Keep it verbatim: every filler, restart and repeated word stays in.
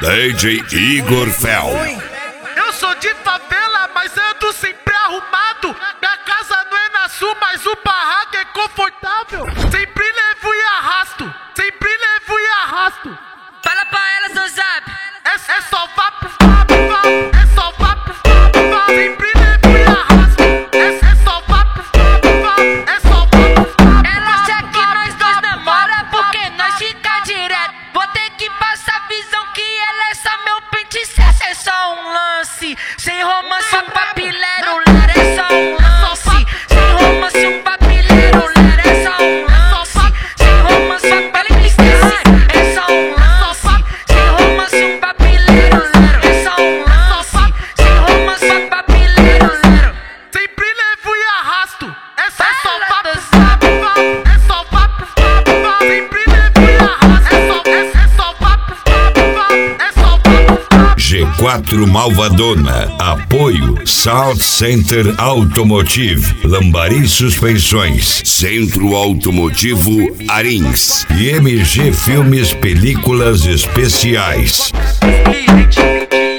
D J Igor Fel. Eu sou de favela, mas ando sempre arrumado. Minha casa não é na sul, mas o barraco é confortável. Sempre levo e arrasto, sempre levo e arrasto. Fala pra elas no zap. É, é só vá pro papo, é só vá pro papo. Sempre levo e arrasto. É, é só vá pro papo, é só vá pro papo. Ela acha que nós dois namora porque nós fica direto. Vou ter que passar a visão que ela é só meu pente cessa. É só um lance, sem romance um papileiro, lara é só um lance. Sem romance um papileiro, lara é só um lance. Sem romance um papileiro, é só um lance. Sem romance um papileiro, lara é só um lance. Sem romance um papileiro, lara. Sempre levo e arrasto. É só só vá pro papo, é só vá pro papo. Sempre levo e arrasto. É só, é, é só vá pro papo, é só vá pro papo. G quatro Malvadona. Apoio South Center Automotive, Lambari Suspensões, Centro Automotivo Arins e M G Filmes Películas Especiais. Ih,